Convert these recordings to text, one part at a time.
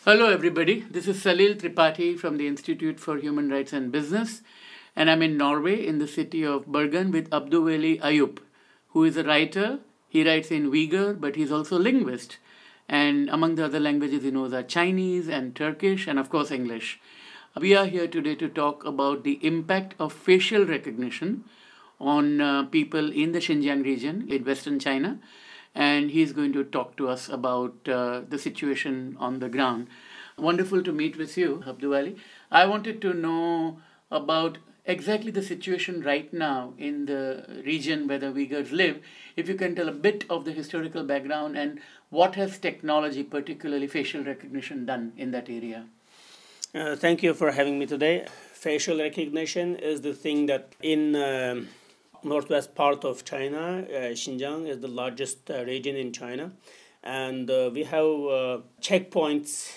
Hello, everybody. This is Salil Tripathi from the Institute for Human Rights and Business, and I'm in Norway in the city of Bergen with Abdulwali Ayub, who is a writer. He writes in Uyghur, but he's also a linguist. And among the other languages he knows are Chinese and Turkish, and of course, English. We are here today to talk about the impact of facial recognition on people in the Xinjiang region in Western China, and he's going to talk to us about the situation on the ground. Wonderful to meet with you, Abdulwali. I wanted to know about exactly the situation right now in the region where the Uyghurs live. If you can tell a bit of the historical background and what has technology, particularly facial recognition, done in that area? Thank you for having me today. Facial recognition is the thing that in northwest part of China, Xinjiang is the largest region in China, and we have checkpoints,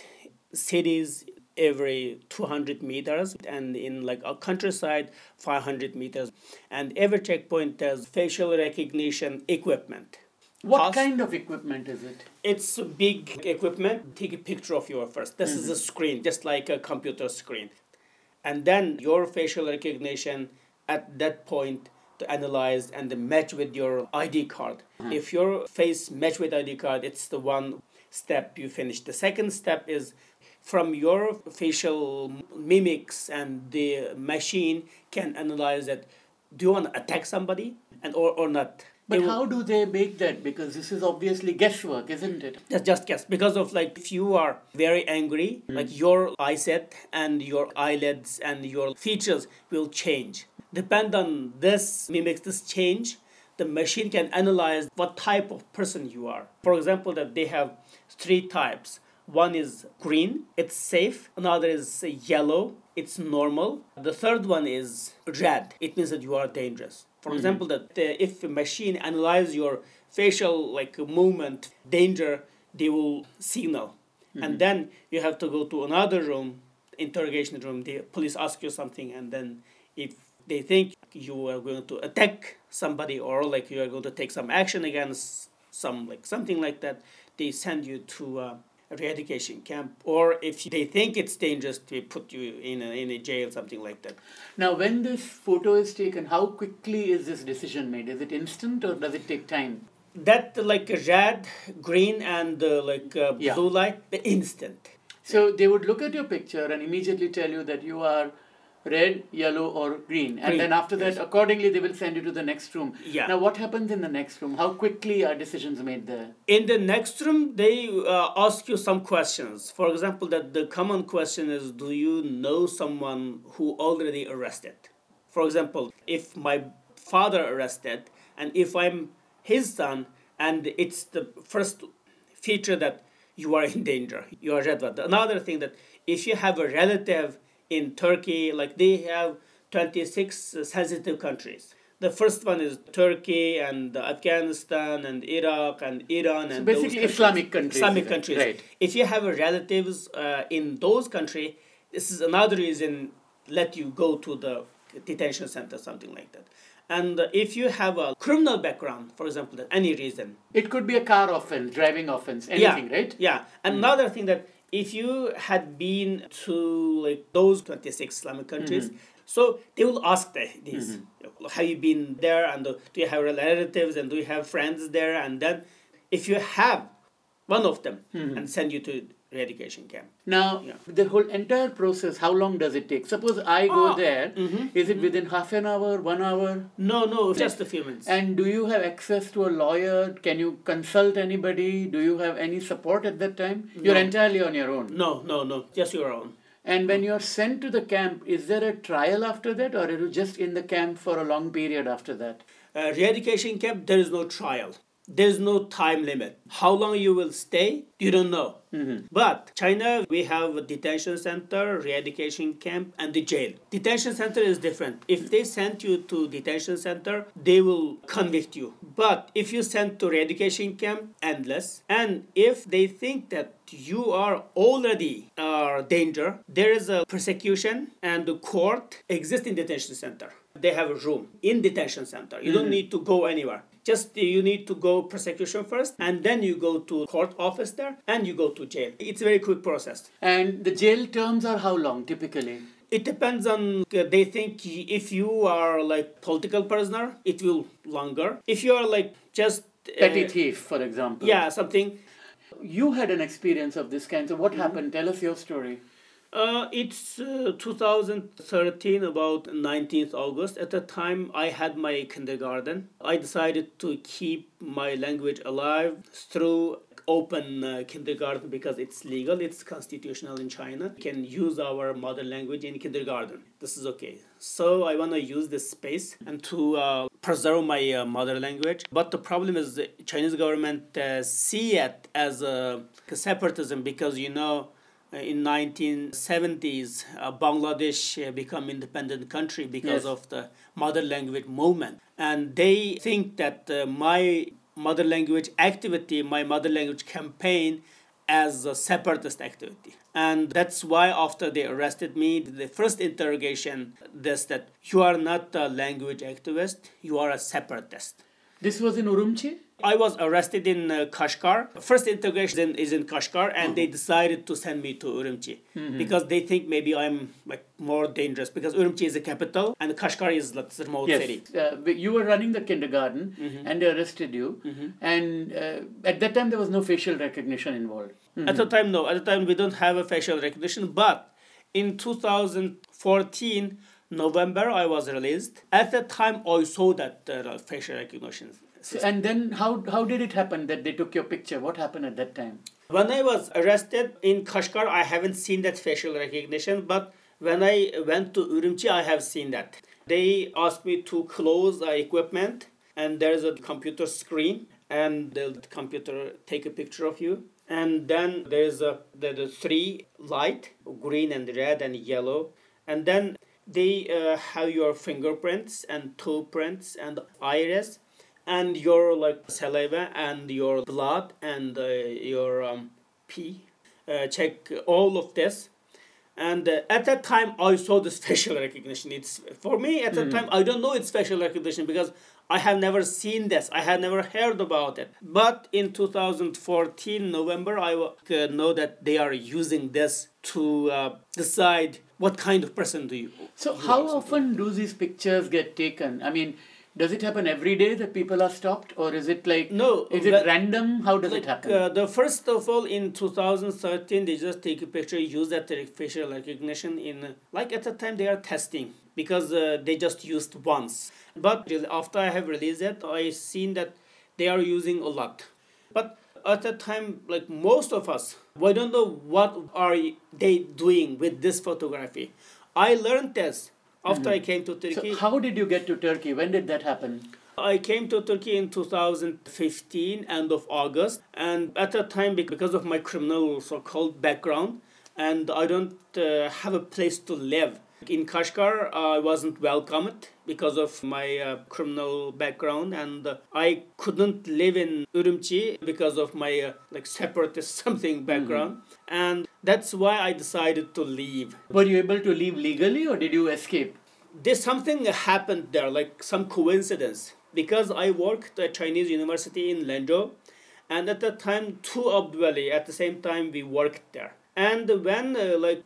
cities every 200 meters, and in like a countryside 500 meters, and every checkpoint has facial recognition equipment. What kind of equipment is it? It's a big equipment. Take a picture of your first. This is a screen, just like a computer screen. And then your facial recognition at that point to analyze and the match with your ID card. If your face match with ID card, it's the one step you finish. The second step is from your facial mimics, and the machine can analyze that. Do you want to attack somebody or not? But how do they make that? Because this is obviously guesswork, isn't it? That's just guess. Because of like, if you are very angry, like your eyeset and your eyelids and your features will change. Depend on this mimics, this change, the machine can analyze what type of person you are. For example, that they have three types. One is green, it's safe. Another is yellow, it's normal. The third one is red, it means that you are dangerous. For example, that if a machine analyze your facial like movement, danger, they will signal. And then you have to go to another room, interrogation room. The police ask you something, and then if they think you are going to attack somebody or like you are going to take some action against something like that, they send you to a re-education camp, or if they think it's dangerous, they put you in a jail, something like that. Now, when this photo is taken, how quickly is this decision made? Is it instant or does it take time? That like red, green, and blue light, the instant. So they would look at your picture and immediately tell you that you are red, yellow, or green. And then after that, accordingly, they will send you to the next room. Yeah. Now, what happens in the next room? How quickly are decisions made there? In the next room, they ask you some questions. For example, that the common question is, do you know someone who already arrested? For example, if my father arrested, and if I'm his son, and it's the first feature that you are in danger, you are red. Another thing that if you have a relative in Turkey, like they have 26 sensitive countries. The first one is Turkey and Afghanistan and Iraq and Iran, and basically those Islamic countries. Islamic countries. Right. If you have relatives in those countries, this is another reason let you go to the detention center, something like that. And if you have a criminal background, for example, that any reason. It could be a car offense, driving offense, anything, right? Yeah. Another thing that if you had been to like those 26 Islamic countries, so they will ask these, have you been there, and do you have relatives, and do you have friends there, and then if you have one of them, and send you to re-education camp. Now, the whole entire process, how long does it take? Suppose I go there, is it within half an hour, 1 hour? No, just a few minutes. And do you have access to a lawyer? Can you consult anybody? Do you have any support at that time? No. You're entirely on your own? No, just your own. And when you're sent to the camp, is there a trial after that, or are you just in the camp for a long period after that? Re-education camp, there is no trial. There's no time limit. How long you will stay, you don't know. But China, we have a detention center, re-education camp, and the jail. Detention center is different. If they send you to detention center, they will convict you. But if you send to re-education camp, endless. And if they think that you are already danger, there is a persecution, and the court exists in detention center. They have a room in detention center. You don't need to go anywhere. Just you need to go prosecution first, and then you go to court office there, and you go to jail. It's a very quick process. And the jail terms are how long typically? It depends on, they think if you are like political prisoner, it will longer. If you are like just... Petty thief, for example. Yeah, something. You had an experience of this kind, so what happened? Tell us your story. It's 2013, about 19th August. At the time, I had my kindergarten. I decided to keep my language alive through open kindergarten because it's legal, it's constitutional in China. We can use our mother language in kindergarten. This is okay. So I want to use this space and to preserve my mother language. But the problem is the Chinese government see it as a separatism because, you know, in 1970s, Bangladesh become independent country because of the mother language movement. And they think that my mother language activity, my mother language campaign as a separatist activity. And that's why after they arrested me, the first interrogation, that you are not a language activist, you are a separatist. This was in Urumqi? I was arrested in Kashgar. First interrogation is in Kashgar, and they decided to send me to Urumqi because they think maybe I'm like more dangerous because Urumqi is the capital and Kashgar is like the remote city. You were running the kindergarten and they arrested you, and at that time there was no facial recognition involved. At the time, no. At the time, we don't have a facial recognition, but in 2014, November, I was released. At that time, I saw that facial recognition. And then how did it happen that they took your picture? What happened at that time? When I was arrested in Kashgar, I haven't seen that facial recognition, but when I went to Urumqi, I have seen that. They asked me to close equipment, and there's a computer screen, and the computer take a picture of you. And then there's the three light, green and red and yellow. And then they have your fingerprints and toe prints and iris and your like saliva and your blood and your pee. Check all of this. And at that time, I saw this facial recognition. It's for me at that time, I don't know it's facial recognition because I have never seen this. I had never heard about it. But in 2014, November, I know that they are using this to decide what kind of person do you. So how often do these pictures get taken? I mean, does it happen every day that people are stopped, or is it like Is it random? How does it happen? The first of all, in 2013, they just take a picture, use that facial recognition in like at the time they are testing because they just used once. But after I have released it, I seen that they are using a lot. But at that time, like most of us, we don't know what are they doing with this photography. I learned this after I came to Turkey. So how did you get to Turkey? When did that happen? I came to Turkey in 2015, end of August. And at that time, because of my criminal so-called background, and I don't have a place to live. In Kashgar, I wasn't welcomed because of my criminal background, and I couldn't live in Urumqi because of my like separatist something background, and that's why I decided to leave. Were you able to leave legally, or did you escape? There's something happened there, like some coincidence, because I worked at Chinese University in Lanzhou, and at that time, to Abdwali, at the same time we worked there. And when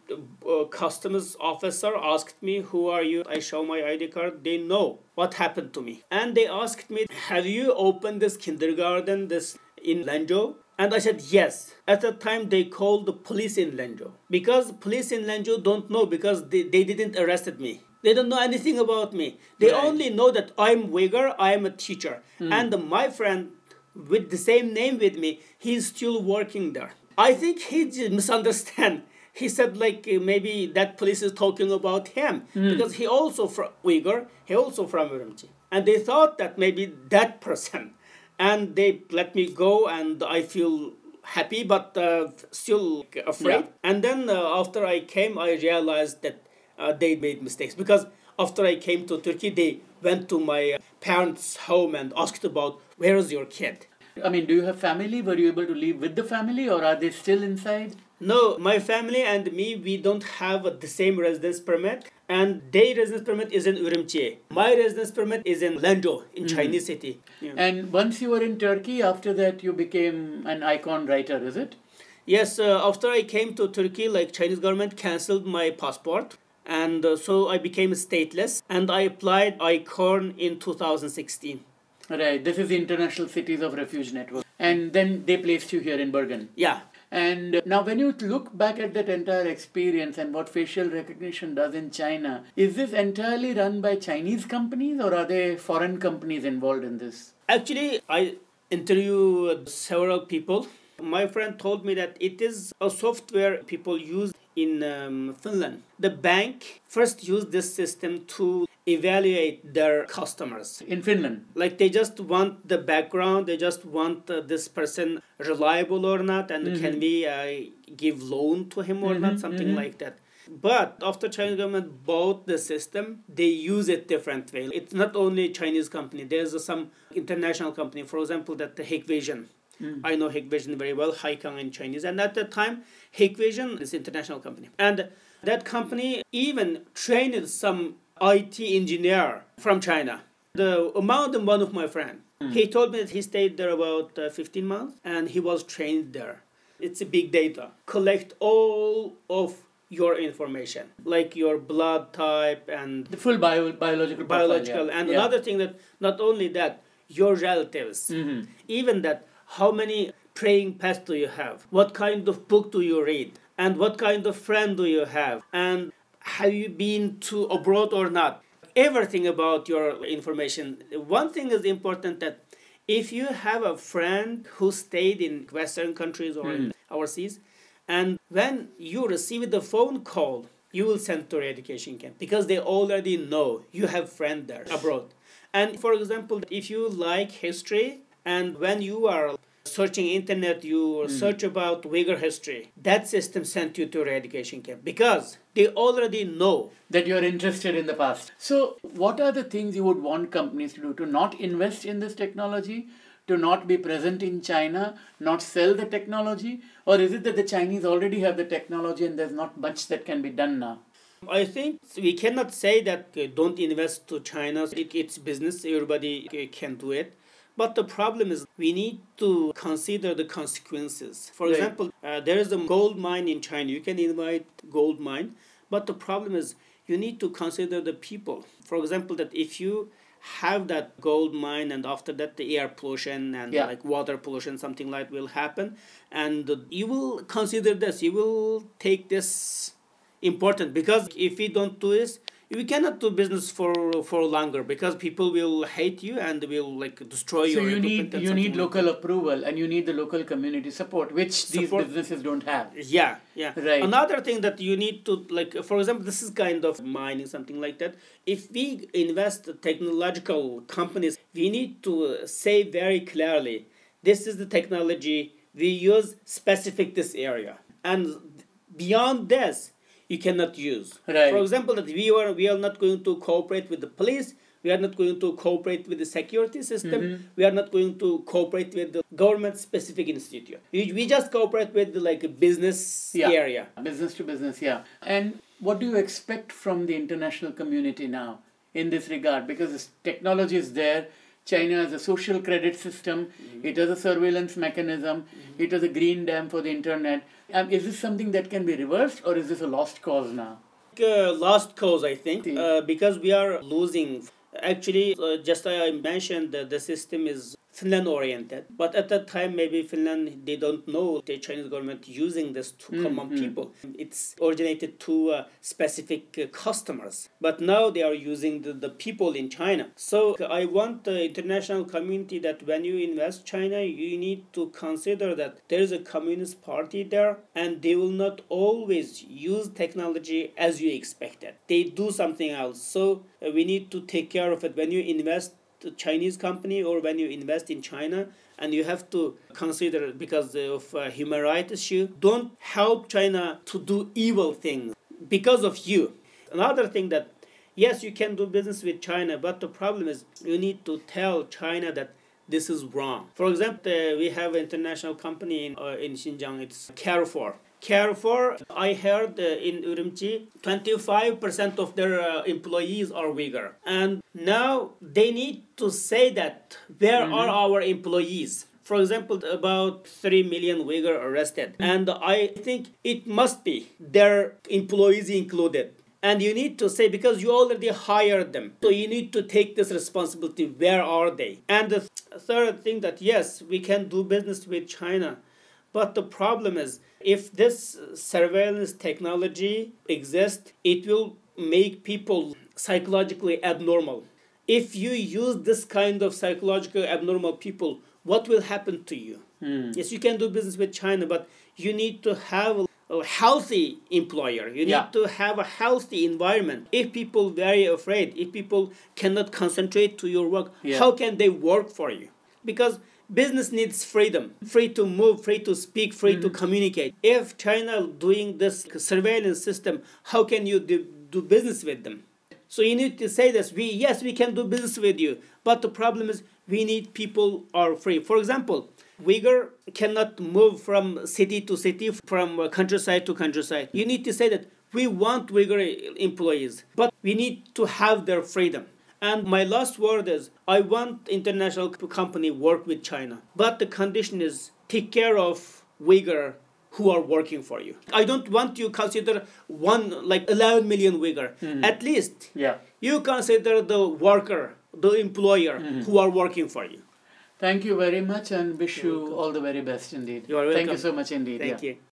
customs officer asked me, who are you? I show my ID card. They know what happened to me. And they asked me, have you opened this kindergarten in Lanzhou? And I said, yes. At that time, they called the police in Lanzhou. Because police in Lanzhou don't know because they didn't arrested me. They don't know anything about me. They only know that I'm Uyghur, I am a teacher. And my friend with the same name with me, he's still working there. I think he misunderstand. He said like maybe that police is talking about him because he also from Uyghur, he also from Urumqi. And they thought that maybe that person. And they let me go and I feel happy but still afraid. Yeah. And then after I came, I realized that they made mistakes because after I came to Turkey, they went to my parents' home and asked about where is your kid? I mean, do you have family? Were you able to leave with the family or are they still inside? No, my family and me, we don't have the same residence permit. And their residence permit is in Urumqi. My residence permit is in Lanzhou, in Chinese city. Yeah. And once you were in Turkey, after that you became an icon writer, is it? Yes, after I came to Turkey, like Chinese government canceled my passport. And so I became stateless. And I applied ICORN in 2016. Right, this is the International Cities of Refuge Network. And then they placed you here in Bergen. Yeah. And now when you look back at that entire experience and what facial recognition does in China, is this entirely run by Chinese companies or are there foreign companies involved in this? Actually, I interviewed several people. My friend told me that it is a software people use in Finland. The bank first used this system to evaluate their customers. In Finland? Like they just want the background, they just want this person reliable or not, and can we give loan to him or not, something like that. But after Chinese government bought the system, they use it different way. It's not only Chinese company. There's some international company, for example, that the Hikvision. I know Hikvision very well, Haikang in Chinese. And at that time, Hikvision is an international company. And that company even trained some IT engineer from China. The amount of one of my friend, he told me that he stayed there about 15 months and he was trained there. It's a big data. Collect all of your information, like your blood type and the full biological profile, yeah. And another thing that not only that, your relatives, even that how many praying pets do you have, what kind of book do you read, and what kind of friend do you have, and have you been to abroad or not? Everything about your information. One thing is important that if you have a friend who stayed in Western countries or in overseas, and when you receive the phone call, you will send to re-education camp because they already know you have friend there abroad. And for example, if you like history and when you are searching internet, you search about Uyghur history, that system sent you to re-education camp because they already know that you're interested in the past. So what are the things you would want companies to do? To not invest in this technology? To not be present in China? Not sell the technology? Or is it that the Chinese already have the technology and there's not much that can be done now? I think we cannot say that don't invest to China. It's business. Everybody can do it. But the problem is we need to consider the consequences. For example, there is a gold mine in China. You can invite gold mine. But the problem is you need to consider the people. For example, that if you have that gold mine and after that the air pollution and like water pollution, something like will happen. And you will consider this. You will take this important because if we don't do this, we cannot do business for longer because people will hate you and will like destroy your equipment. So you need local approval and you need the local community support, which these businesses don't have. Yeah. Right. Another thing that you need to like, for example, this is kind of mining, something like that. If we invest in technological companies, we need to say very clearly, this is the technology we use specific this area, and beyond this, you cannot use. Right. For example, that we are not going to cooperate with the police. We are not going to cooperate with the security system. We are not going to cooperate with the government-specific institute. We just cooperate with the, like a business area. Business to business, yeah. And what do you expect from the international community now in this regard? Because this technology is there. China has a social credit system. It has a surveillance mechanism. It has a green dam for the internet. Is this something that can be reversed or is this a lost cause now? Lost cause, I think, because we are losing. Actually, just I mentioned that the system is Finland oriented, but at that time maybe Finland, they don't know the Chinese government using this to common people. It's originated to specific customers, but now they are using the people in China. So I want the international community that when you invest China, you need to consider that there is a communist party there and they will not always use technology as you expected. They do something else. So we need to take care of it. When you invest the Chinese company or when you invest in China, and you have to consider because of human rights issue, don't help China to do evil things because of you. Another thing that, yes, you can do business with China, but the problem is you need to tell China that this is wrong. For example, we have an international company in Xinjiang, it's Carrefour. Carrefour, I heard in Urumqi, 25% of their employees are Uyghur. And now they need to say that where are our employees? For example, about 3 million Uyghur arrested. And I think it must be their employees included. And you need to say, because you already hired them, so you need to take this responsibility. Where are they? And the third thing that, yes, we can do business with China. But the problem is, if this surveillance technology exists, it will make people psychologically abnormal. If you use this kind of psychologically abnormal people, what will happen to you? Yes, you can do business with China, but you need to have a healthy employer. You need to have a healthy environment. If people very afraid, if people cannot concentrate to your work, how can they work for you? Because business needs freedom, free to move, free to speak, free to communicate. If China doing this surveillance system, how can you do business with them? So you need to say this, yes, we can do business with you, but the problem is we need people are free. For example, Uyghur cannot move from city to city, from countryside to countryside. You need to say that we want Uyghur employees, but we need to have their freedom. And my last word is, I want international company work with China, but the condition is take care of Uyghur who are working for you. I don't want you consider 11 million Uyghur. At least you consider the worker, the employer who are working for you. Thank you very much and wish you all the very best indeed. You are welcome. Thank you so much indeed. Thank you.